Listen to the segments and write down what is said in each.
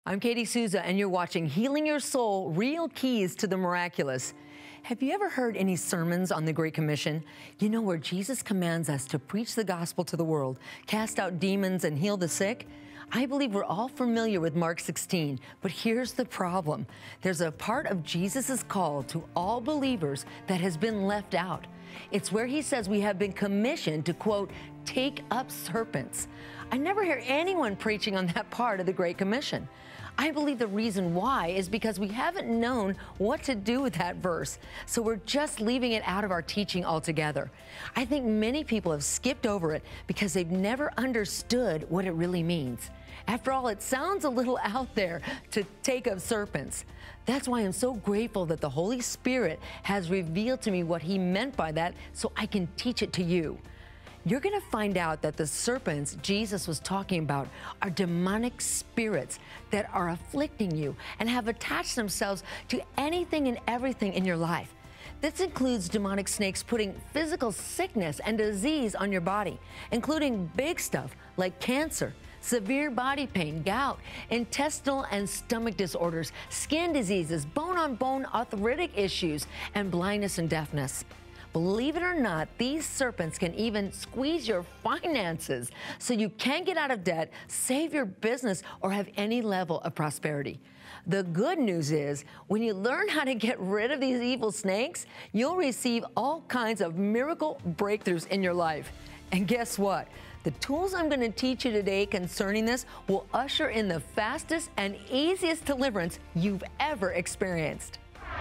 I'm Katie Souza, and you're watching Healing Your Soul, Real Keys to the Miraculous. Have you ever heard any sermons on the Great Commission? You know, where Jesus commands us to preach the gospel to the world, cast out demons, and heal the sick? I believe we're all familiar with Mark 16, but here's the problem. There's a part of Jesus' call to all believers that has been left out. It's where he says we have been commissioned to, quote, take up serpents. I never hear anyone preaching on that part of the Great Commission. I believe the reason why is because we haven't known what to do with that verse, so we're just leaving it out of our teaching altogether. I think many people have skipped over it because they've never understood what it really means. After all, it sounds a little out there to take up serpents. That's why I'm so grateful that the Holy Spirit has revealed to me what he meant by that so I can teach it to you. You're going to find out that the serpents Jesus was talking about are demonic spirits that are afflicting you and have attached themselves to anything and everything in your life. This includes demonic snakes putting physical sickness and disease on your body, including big stuff like cancer, severe body pain, gout, intestinal and stomach disorders, skin diseases, bone-on-bone arthritic issues, and blindness and deafness. Believe it or not, these serpents can even squeeze your finances so you can't get out of debt, save your business, or have any level of prosperity. The good news is, when you learn how to get rid of these evil snakes, you'll receive all kinds of miracle breakthroughs in your life. And guess what? The tools I'm going to teach you today concerning this will usher in the fastest and easiest deliverance you've ever experienced.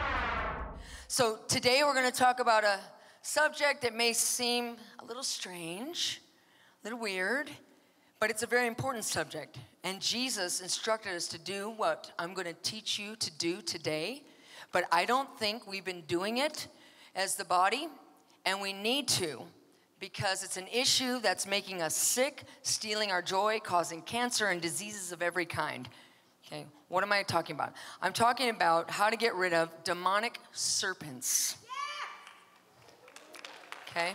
So today we're going to talk about a subject that may seem a little strange, a little weird, but it's a very important subject. And Jesus instructed us to do what I'm going to teach you to do today, but I don't think we've been doing it as the body, and we need to, because it's an issue that's making us sick, stealing our joy, causing cancer and diseases of every kind. Okay, what am I talking about? I'm talking about how to get rid of demonic serpents. Okay.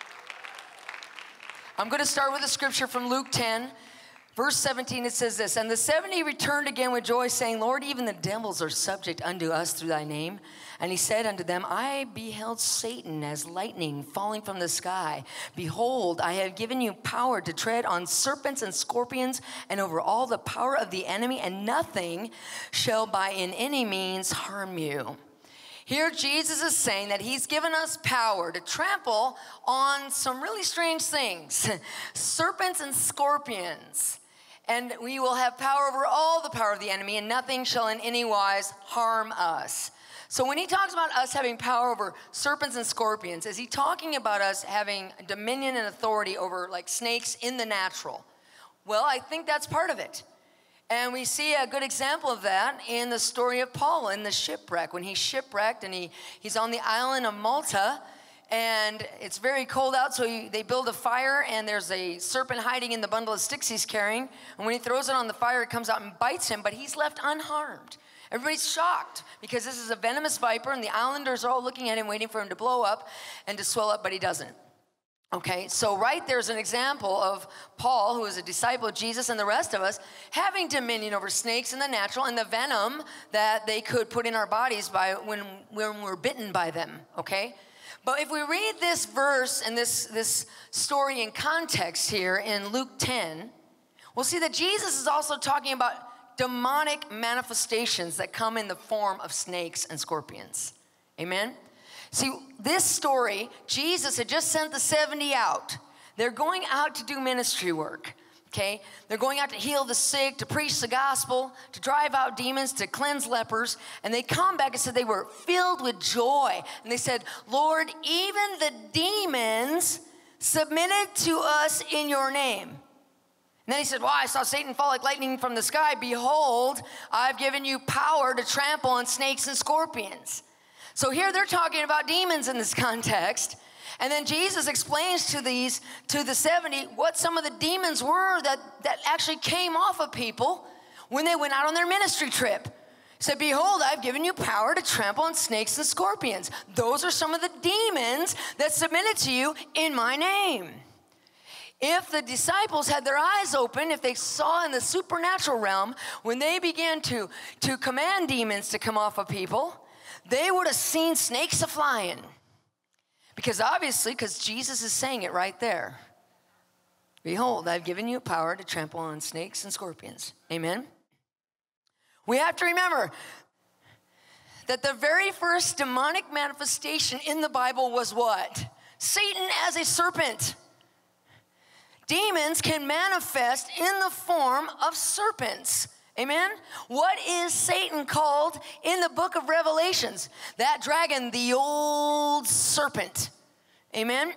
I'm going to start with a scripture from Luke 10, verse 17. It says this, "And the 70 returned again with joy, saying, Lord, even the devils are subject unto us through thy name. And he said unto them, I beheld Satan as lightning falling from the sky. Behold, I have given you power to tread on serpents and scorpions and over all the power of the enemy, and nothing shall by in any means harm you." Here Jesus is saying that he's given us power to trample on some really strange things, serpents and scorpions. And we will have power over all the power of the enemy, and nothing shall in any wise harm us. So when he talks about us having power over serpents and scorpions, is he talking about us having dominion and authority over like snakes in the natural? Well, I think that's part of it. And we see a good example of that in the story of Paul in the shipwreck. When he's shipwrecked and he's on the island of Malta, and it's very cold out, so they build a fire, and there's a serpent hiding in the bundle of sticks he's carrying. And when he throws it on the fire, it comes out and bites him, but he's left unharmed. Everybody's shocked because this is a venomous viper, and the islanders are all looking at him, waiting for him to blow up and to swell up, but he doesn't. Okay, so right there's an example of Paul, who is a disciple of Jesus, and the rest of us having dominion over snakes in the natural and the venom that they could put in our bodies by when we're bitten by them, okay? But if we read this verse and this story in context here in Luke 10, we'll see that Jesus is also talking about demonic manifestations that come in the form of snakes and scorpions. Amen? See, this story, Jesus had just sent the 70 out. They're going out to do ministry work, okay? They're going out to heal the sick, to preach the gospel, to drive out demons, to cleanse lepers. And they come back and said they were filled with joy. And they said, Lord, even the demons submitted to us in your name. And then he said, well, I saw Satan fall like lightning from the sky. Behold, I've given you power to trample on snakes and scorpions. So here they're talking about demons in this context. And then Jesus explains to the 70 what some of the demons were that actually came off of people when they went out on their ministry trip. He said, behold, I've given you power to trample on snakes and scorpions. Those are some of the demons that submitted to you in my name. If the disciples had their eyes open, if they saw in the supernatural realm, when they began to command demons to come off of people, they would have seen snakes a-flying. Because obviously, because Jesus is saying it right there. Behold, I've given you power to trample on snakes and scorpions. Amen? We have to remember that the very first demonic manifestation in the Bible was what? Satan as a serpent. Demons can manifest in the form of serpents. Amen? What is Satan called in the book of Revelations? That dragon, the old serpent. Amen?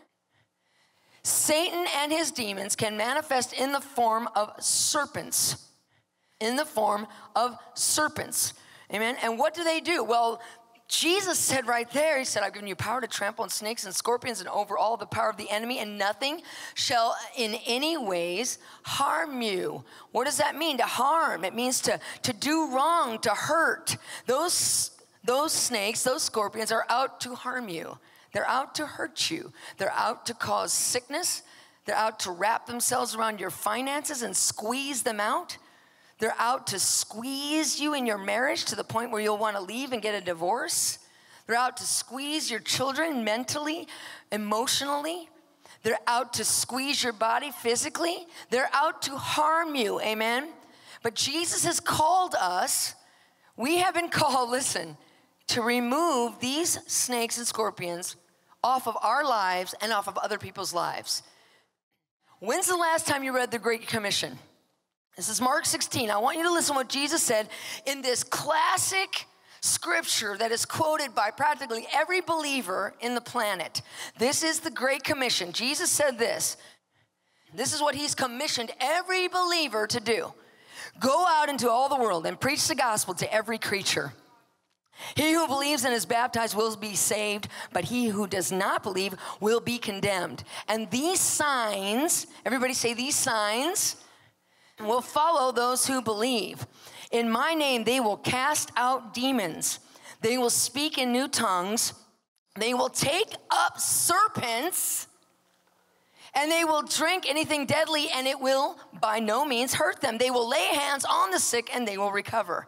Satan and his demons can manifest in the form of serpents. In the form of serpents. Amen? And what do? Well, Jesus said right there, he said, I've given you power to trample on snakes and scorpions and over all the power of the enemy, and nothing shall in any ways harm you. What does that mean, to harm? It means to do wrong, to hurt. Those snakes, those scorpions are out to harm you. They're out to hurt you. They're out to cause sickness. They're out to wrap themselves around your finances and squeeze them out. They're out to squeeze you in your marriage to the point where you'll want to leave and get a divorce. They're out to squeeze your children mentally, emotionally. They're out to squeeze your body physically. They're out to harm you, amen? But Jesus has called us, we have been called, listen, to remove these snakes and scorpions off of our lives and off of other people's lives. When's the last time you read the Great Commission? This is Mark 16. I want you to listen to what Jesus said in this classic scripture that is quoted by practically every believer in the planet. This is the Great Commission. Jesus said this. This is what he's commissioned every believer to do. Go out into all the world and preach the gospel to every creature. He who believes and is baptized will be saved, but he who does not believe will be condemned. And these signs, everybody say these signs, will follow those who believe. In my name, they will cast out demons. They will speak in new tongues. They will take up serpents, and they will drink anything deadly, and it will by no means hurt them. They will lay hands on the sick, and they will recover.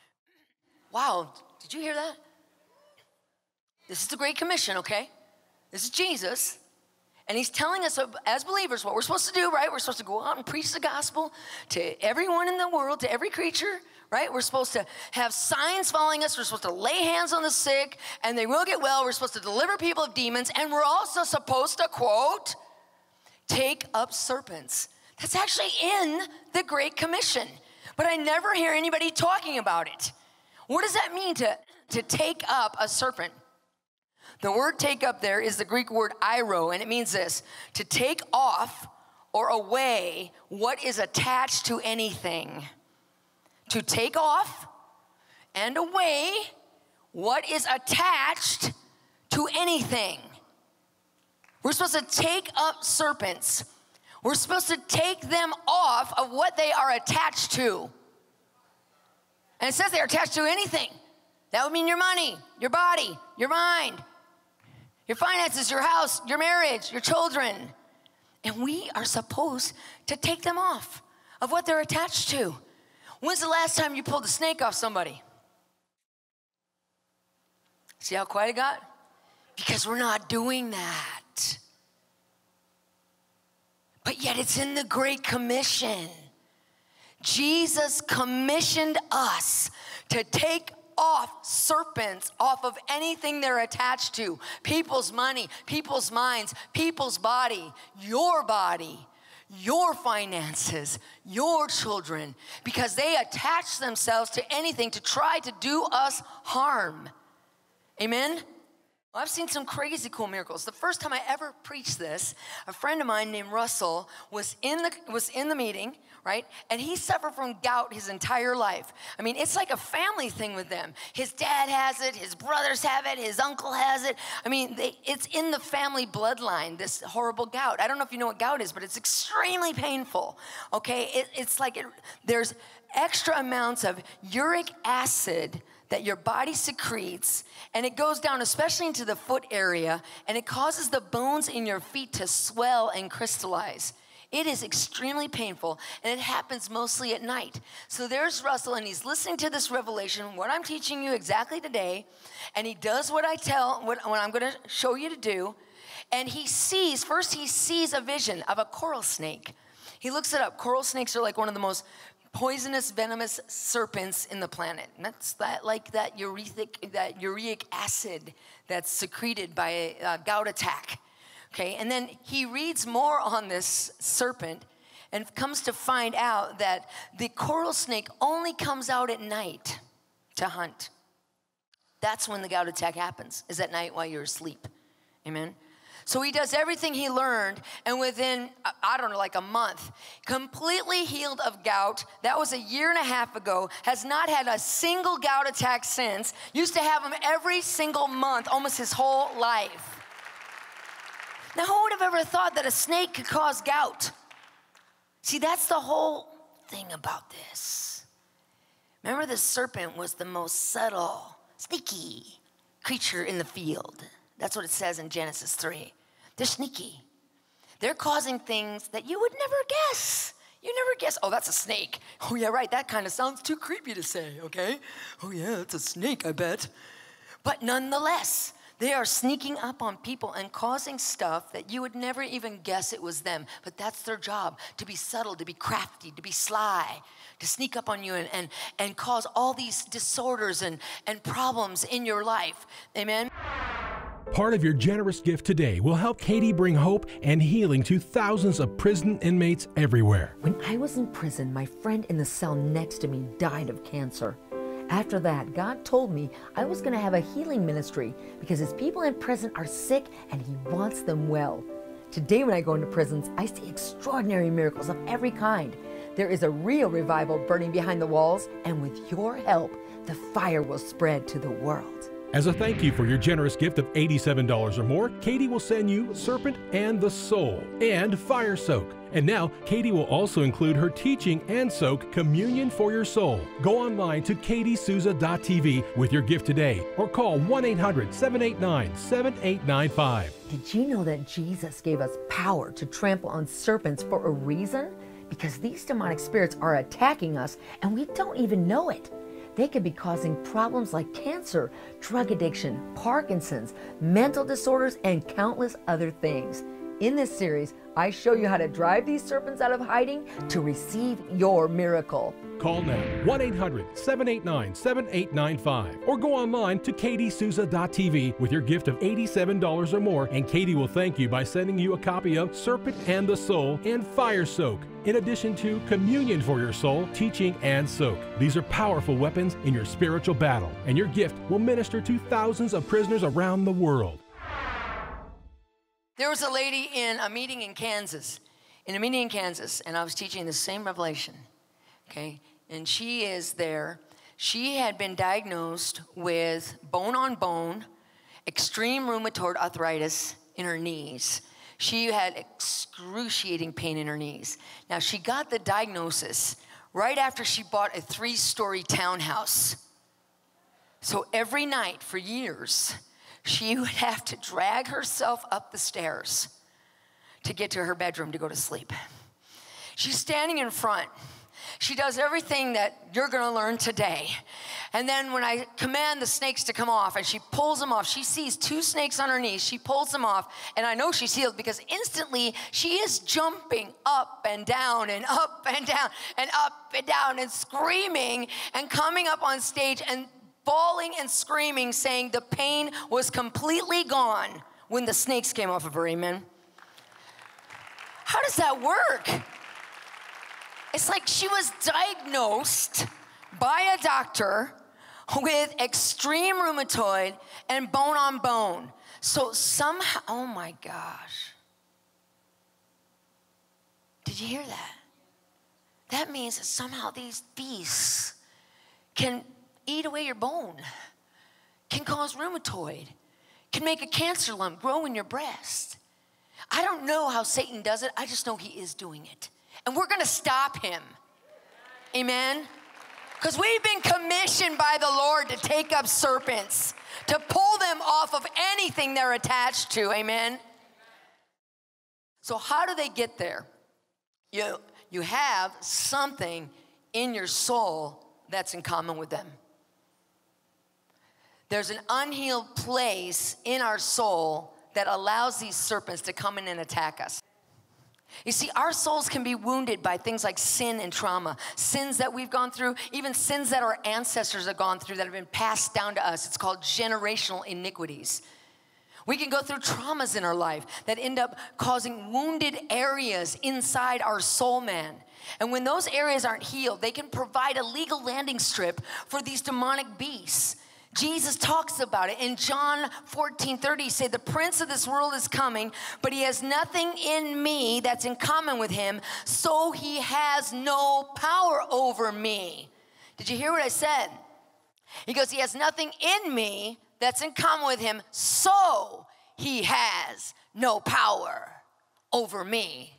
Wow, did you hear that? This is the Great Commission, okay? This is Jesus. And he's telling us as believers what we're supposed to do, right? We're supposed to go out and preach the gospel to everyone in the world, to every creature, right? We're supposed to have signs following us. We're supposed to lay hands on the sick, and they will get well. We're supposed to deliver people of demons, and we're also supposed to, quote, take up serpents. That's actually in the Great Commission, but I never hear anybody talking about it. What does that mean to take up a serpent? The word take up there is the Greek word airo, and it means this, to take off or away what is attached to anything. To take off and away what is attached to anything. We're supposed to take up serpents. We're supposed to take them off of what they are attached to. And it says they are attached to anything. That would mean your money, your body, your mind, your finances, your house, your marriage, your children. And we are supposed to take them off of what they're attached to. When's the last time you pulled a snake off somebody? See how quiet it got? Because we're not doing that. But yet it's in the Great Commission. Jesus commissioned us to take off serpents off of anything they're attached to. People's money, people's minds, people's body, your finances, your children, because they attach themselves to anything to try to do us harm. Amen? I've seen some crazy cool miracles. The first time I ever preached this, a friend of mine named Russell was in the meeting, right? And he suffered from gout his entire life. I mean, it's like a family thing with them. His dad has it, his brothers have it, his uncle has it. I mean, it's in the family bloodline, this horrible gout. I don't know if you know what gout is, but it's extremely painful, okay? It's like there's extra amounts of uric acid that your body secretes, and it goes down especially into the foot area, and it causes the bones in your feet to swell and crystallize. It is extremely painful, and it happens mostly at night. So there's Russell, and he's listening to this revelation, what I'm teaching you exactly today, and he does what I'm going to show you to do, and he sees a vision of a coral snake. He looks it up. Coral snakes are like one of the most poisonous, venomous serpents in the planet. And that's that uric acid that's secreted by a gout attack. Okay, and then he reads more on this serpent and comes to find out that the coral snake only comes out at night to hunt. That's when the gout attack happens, is at night while you're asleep. Amen? So he does everything he learned, and within, like a month, completely healed of gout. That was a year and a half ago. Has not had a single gout attack since. Used to have them every single month, almost his whole life. Now, who would have ever thought that a snake could cause gout? See, that's the whole thing about this. Remember, the serpent was the most subtle, sneaky creature in the field. That's what it says in Genesis 3. They're sneaky. They're causing things that you would never guess. You never guess, oh, that's a snake. Oh, yeah, right, that kind of sounds too creepy to say, okay? Oh, yeah, it's a snake, I bet. But nonetheless, they are sneaking up on people and causing stuff that you would never even guess it was them. But that's their job, to be subtle, to be crafty, to be sly, to sneak up on you and cause all these disorders and problems in your life. Amen? Part of your generous gift today will help Katie bring hope and healing to thousands of prison inmates everywhere. When I was in prison, my friend in the cell next to me died of cancer. After that, God told me I was going to have a healing ministry because his people in prison are sick and he wants them well. Today when I go into prisons, I see extraordinary miracles of every kind. There is a real revival burning behind the walls, and with your help, the fire will spread to the world. As a thank you for your generous gift of $87 or more, Katie will send you Serpent and the Soul and Fire Soak. And now, Katie will also include her teaching and soak, Communion for Your Soul. Go online to katiesouza.tv with your gift today or call 1-800-789-7895. Did you know that Jesus gave us power to trample on serpents for a reason? Because these demonic spirits are attacking us and we don't even know it. They could be causing problems like cancer, drug addiction, Parkinson's, mental disorders, and countless other things. In this series, I show you how to drive these serpents out of hiding to receive your miracle. Call now, 1-800-789-7895, or go online to katiesouza.tv with your gift of $87 or more, and Katie will thank you by sending you a copy of Serpent and the Soul and Fire Soak, in addition to Communion for Your Soul, Teaching, and Soak. These are powerful weapons in your spiritual battle, and your gift will minister to thousands of prisoners around the world. There was a lady in a meeting in Kansas, and I was teaching the same revelation, okay? And she is there. She had been diagnosed with bone-on-bone, extreme rheumatoid arthritis in her knees. She had excruciating pain in her knees. Now, she got the diagnosis right after she bought a 3-story townhouse. So every night for years, she would have to drag herself up the stairs to get to her bedroom to go to sleep. She's standing in front. She does everything that you're going to learn today. And then when I command the snakes to come off, and she pulls them off, she sees 2 snakes on her knees. She pulls them off, and I know she's healed because instantly she is jumping up and down and up and down and up and down and screaming and coming up on stage and bawling and screaming, saying the pain was completely gone when the snakes came off of her. Amen? How does that work? It's like she was diagnosed by a doctor with extreme rheumatoid and bone-on-bone. So somehow, oh my gosh. Did you hear that? That means that somehow these beasts can eat away your bone, can cause rheumatoid, can make a cancer lump grow in your breast. I don't know how Satan does it. I just know he is doing it. And we're going to stop him. Amen? Because we've been commissioned by the Lord to take up serpents, to pull them off of anything they're attached to. Amen? So how do they get there? you have something in your soul that's in common with them. There's an unhealed place in our soul that allows these serpents to come in and attack us. You see, our souls can be wounded by things like sin and trauma, sins that we've gone through, even sins that our ancestors have gone through that have been passed down to us. It's called generational iniquities. We can go through traumas in our life that end up causing wounded areas inside our soul man. And when those areas aren't healed, they can provide a legal landing strip for these demonic beasts. Jesus talks about it in John 14:30. He said, the prince of this world is coming, but he has nothing in me that's in common with him, so he has no power over me. Did you hear what I said? He goes, he has nothing in me that's in common with him, so he has no power over me.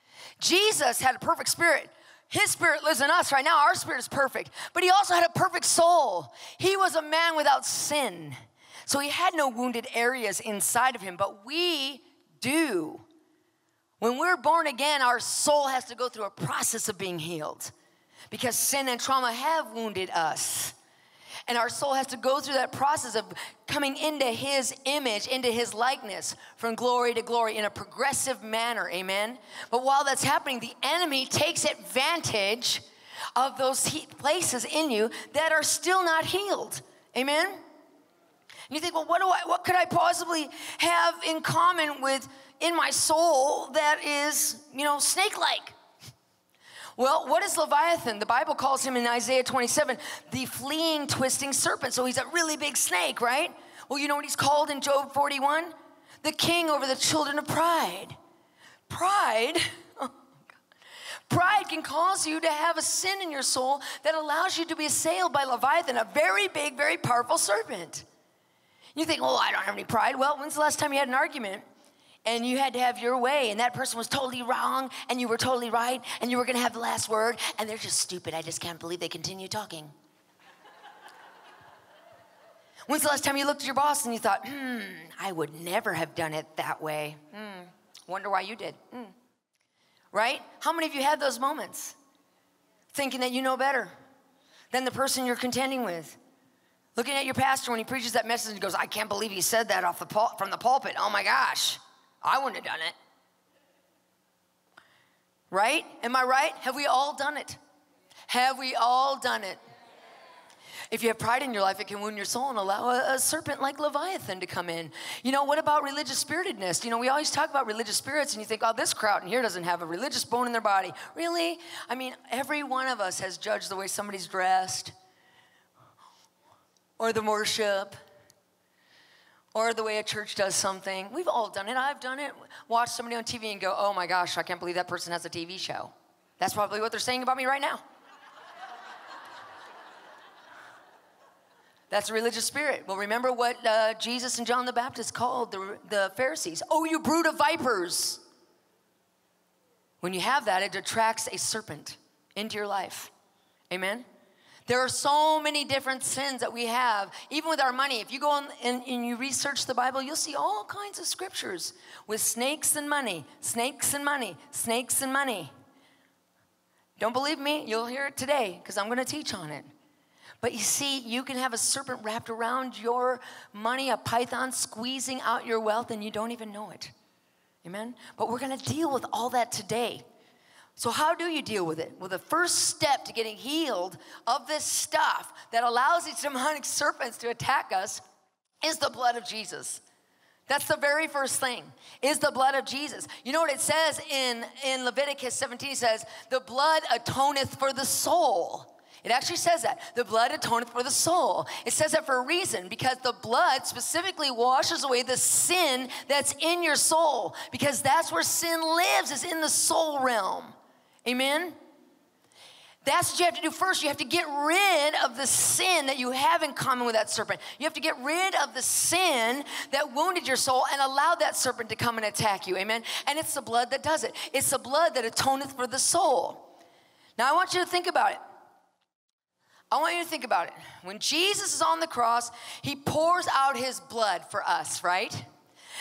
Jesus had a perfect spirit. His spirit lives in us right now. Our spirit is perfect. But he also had a perfect soul. He was a man without sin. So he had no wounded areas inside of him. But we do. When we're born again, our soul has to go through a process of being healed. Because sin and trauma have wounded us. And our soul has to go through that process of coming into his image, into his likeness, from glory to glory in a progressive manner, amen? But while that's happening, the enemy takes advantage of those places in you that are still not healed, amen? And you think, well, what could I possibly have in common with in my soul that is, snake-like? Well, what is Leviathan? The Bible calls him in Isaiah 27, the fleeing, twisting serpent. So he's a really big snake, right? Well, you know what he's called in Job 41? The king over the children of pride. Pride, pride can cause you to have a sin in your soul that allows you to be assailed by Leviathan, a very big, very powerful serpent. You think, I don't have any pride. Well, when's the last time you had an argument? And you had to have your way, and that person was totally wrong, and you were totally right, and you were going to have the last word, and they're just stupid. I just can't believe they continue talking. When's the last time you looked at your boss and you thought, I would never have done it that way. Wonder why you did. Right? How many of you had those moments? Thinking that you know better than the person you're contending with. Looking at your pastor when he preaches that message and goes, I can't believe he said that from the pulpit. Oh my gosh. I wouldn't have done it. Right? Am I right? Have we all done it? Have we all done it? If you have pride in your life, it can wound your soul and allow a serpent like Leviathan to come in. What about religious spiritedness? We always talk about religious spirits, and you think, this crowd in here doesn't have a religious bone in their body. Really? I mean, every one of us has judged the way somebody's dressed, or the worship, or the way a church does something. We've all done it. I've done it. Watch somebody on TV and go, oh my gosh, I can't believe that person has a TV show. That's probably what they're saying about me right now. That's a religious spirit. Well, remember what Jesus and John the Baptist called the Pharisees. Oh, you brood of vipers. When you have that, it attracts a serpent into your life. Amen? There are so many different sins that we have, even with our money. If you go on and you research the Bible, you'll see all kinds of scriptures with snakes and money, snakes and money, snakes and money. Don't believe me? You'll hear it today because I'm going to teach on it. But you see, you can have a serpent wrapped around your money, a python squeezing out your wealth, and you don't even know it. Amen? But we're going to deal with all that today. So how do you deal with it? Well, the first step to getting healed of this stuff that allows these demonic serpents to attack us is the blood of Jesus. That's the very first thing, is the blood of Jesus. You know what it says in Leviticus 17? It says, the blood atoneth for the soul. It actually says that. The blood atoneth for the soul. It says that for a reason, because the blood specifically washes away the sin that's in your soul, because that's where sin lives, is in the soul realm. Amen? That's what you have to do first. You have to get rid of the sin that you have in common with that serpent. You have to get rid of the sin that wounded your soul and allow that serpent to come and attack you. Amen? And it's the blood that does it. It's the blood that atoneth for the soul. Now, I want you to think about it. I want you to think about it. When Jesus is on the cross, he pours out his blood for us, right?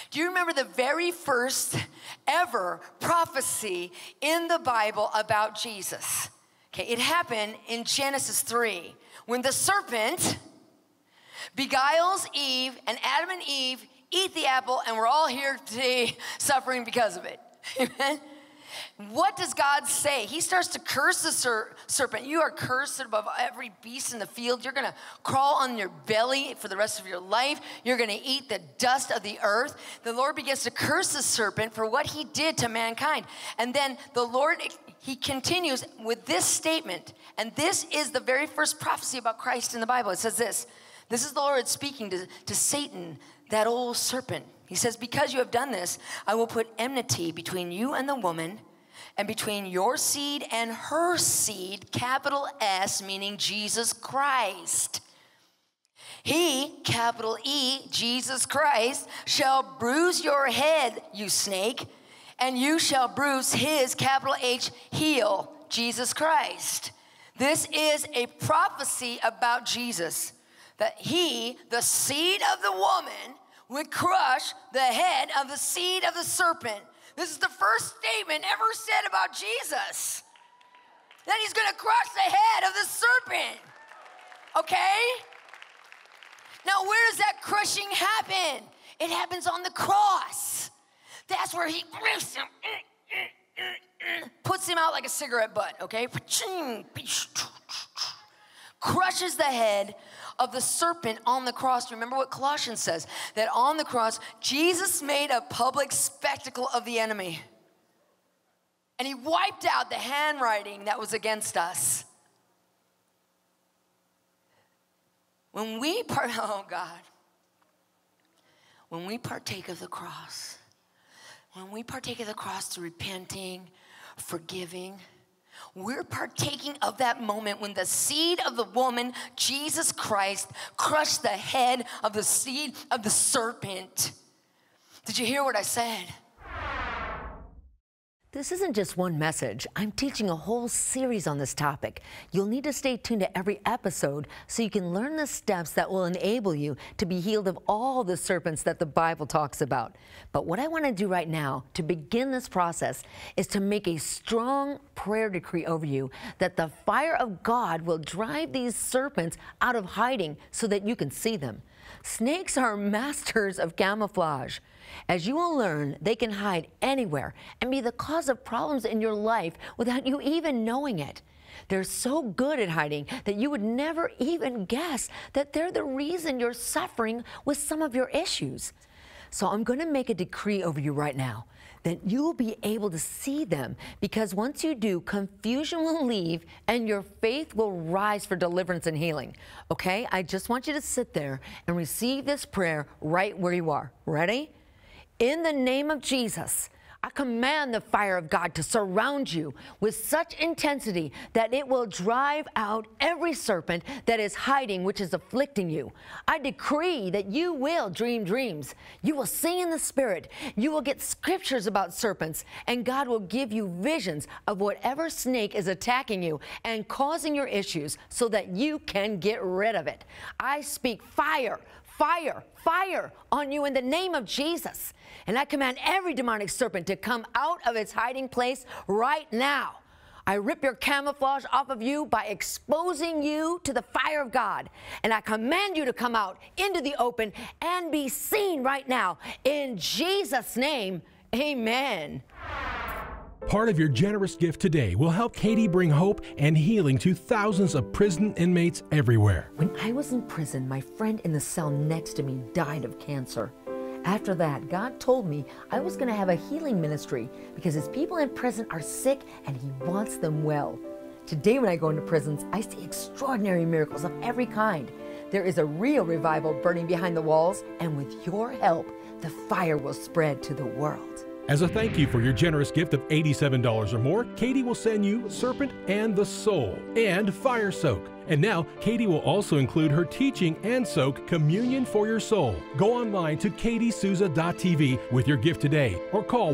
Do you remember the very first ever prophecy in the Bible about Jesus? Okay, it happened in Genesis 3 when the serpent beguiles Eve, and Adam and Eve eat the apple, and we're all here today suffering because of it. Amen? What does God say? He starts to curse the serpent. You are cursed above every beast in the field. You're going to crawl on your belly for the rest of your life. You're going to eat the dust of the earth. The Lord begins to curse the serpent for what he did to mankind. And then the Lord, he continues with this statement. And this is the very first prophecy about Christ in the Bible. It says this. This is the Lord speaking to Satan, that old serpent. He says, because you have done this, I will put enmity between you and the woman, and between your seed and her seed, capital S, meaning Jesus Christ. He, capital E, Jesus Christ, shall bruise your head, you snake, and you shall bruise his, capital H, heel, Jesus Christ. This is a prophecy about Jesus, that he, the seed of the woman, would crush the head of the seed of the serpent. This is the first statement ever said about Jesus, that he's going to crush the head of the serpent. Okay? Now, where does that crushing happen? It happens on the cross. That's where he puts him out like a cigarette butt, okay? Crushes the head of the serpent on the cross. Remember what Colossians says, that on the cross, Jesus made a public spectacle of the enemy. And he wiped out the handwriting that was against us. When we partake of the cross, through repenting, forgiving, we're partaking of that moment when the seed of the woman, Jesus Christ, crushed the head of the seed of the serpent. Did you hear what I said? This isn't just one message. I'm teaching a whole series on this topic. You'll need to stay tuned to every episode so you can learn the steps that will enable you to be healed of all the serpents that the Bible talks about. But what I want to do right now to begin this process is to make a strong prayer decree over you that the fire of God will drive these serpents out of hiding so that you can see them. Snakes are masters of camouflage. As you will learn, they can hide anywhere and be the cause of problems in your life without you even knowing it. They're so good at hiding that you would never even guess that they're the reason you're suffering with some of your issues. So I'm going to make a decree over you right now that you'll be able to see them, because once you do, confusion will leave and your faith will rise for deliverance and healing. Okay? I just want you to sit there and receive this prayer right where you are. Ready? In the name of Jesus, I command the fire of God to surround you with such intensity that it will drive out every serpent that is hiding, which is afflicting you. I decree that you will dream dreams. You will sing in the Spirit. You will get scriptures about serpents, and God will give you visions of whatever snake is attacking you and causing your issues so that you can get rid of it. I speak fire, fire, fire on you in the name of Jesus. And I command every demonic serpent to come out of its hiding place right now. I rip your camouflage off of you by exposing you to the fire of God. And I command you to come out into the open and be seen right now. In Jesus' name, amen. Part of your generous gift today will help Katie bring hope and healing to thousands of prison inmates everywhere. When I was in prison, my friend in the cell next to me died of cancer. After that, God told me I was going to have a healing ministry because his people in prison are sick and he wants them well. Today when I go into prisons, I see extraordinary miracles of every kind. There is a real revival burning behind the walls, and with your help, the fire will spread to the world. As a thank you for your generous gift of $87 or more, Katie will send you Serpent and the Soul and Fire Soak. And now, Katie will also include her teaching and soak Communion for Your Soul. Go online to katiesouza.tv with your gift today or call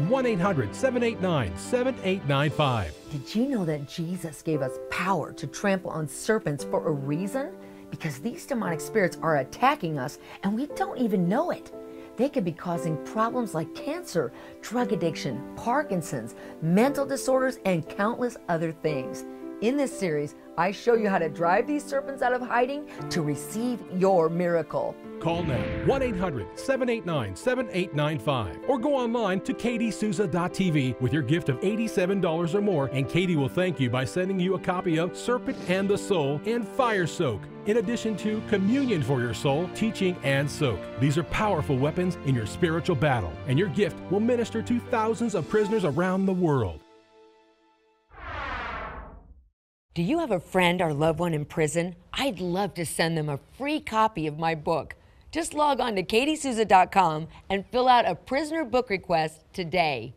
1-800-789-7895. Did you know that Jesus gave us power to trample on serpents for a reason? Because these demonic spirits are attacking us and we don't even know it. They could be causing problems like cancer, drug addiction, Parkinson's, mental disorders, and countless other things. In this series, I show you how to drive these serpents out of hiding to receive your miracle. Call now 1-800-789-7895 or go online to katiesouza.tv with your gift of $87 or more, and Katie will thank you by sending you a copy of Serpent and the Soul and Fire Soak, in addition to Communion for Your Soul, Teaching, and Soak. These are powerful weapons in your spiritual battle, and your gift will minister to thousands of prisoners around the world. Do you have a friend or loved one in prison? I'd love to send them a free copy of my book. Just log on to katiesouza.com and fill out a prisoner book request today.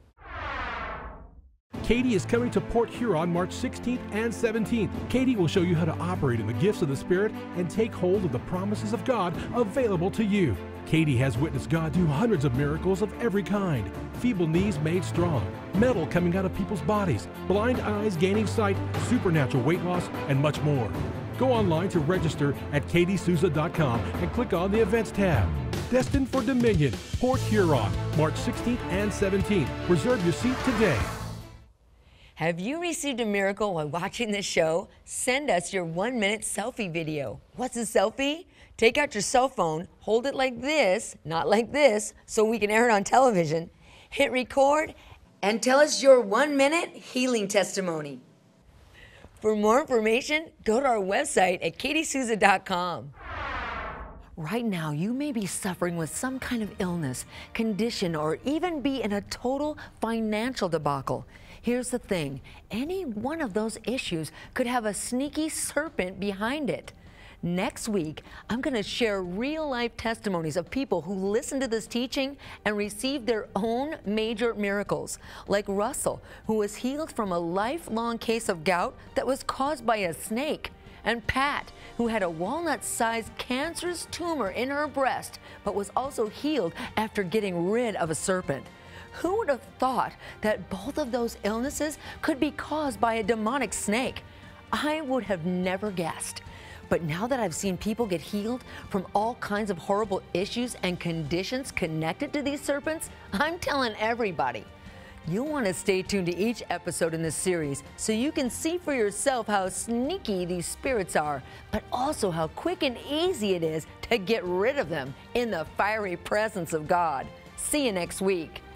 Katie is coming to Port Huron March 16th and 17th. Katie will show you how to operate in the gifts of the Spirit and take hold of the promises of God available to you. Katie has witnessed God do hundreds of miracles of every kind. Feeble knees made strong, metal coming out of people's bodies, blind eyes gaining sight, supernatural weight loss, and much more. Go online to register at katiesouza.com and click on the Events tab. Destined for Dominion, Port Huron, March 16th and 17th. Reserve your seat today. Have you received a miracle while watching this show? Send us your 1-minute selfie video. What's a selfie? Take out your cell phone, hold it like this, not like this, so we can air it on television. Hit record and tell us your 1-minute healing testimony. For more information, go to our website at katiesouza.com. Right now, you may be suffering with some kind of illness, condition, or even be in a total financial debacle. Here's the thing, any one of those issues could have a sneaky serpent behind it. Next week, I'm going to share real-life testimonies of people who listened to this teaching and received their own major miracles, like Russell, who was healed from a lifelong case of gout that was caused by a snake, and Pat, who had a walnut-sized cancerous tumor in her breast, but was also healed after getting rid of a serpent. Who would have thought that both of those illnesses could be caused by a demonic snake? I would have never guessed. But now that I've seen people get healed from all kinds of horrible issues and conditions connected to these serpents, I'm telling everybody. You'll want to stay tuned to each episode in this series so you can see for yourself how sneaky these spirits are, but also how quick and easy it is to get rid of them in the fiery presence of God. See you next week.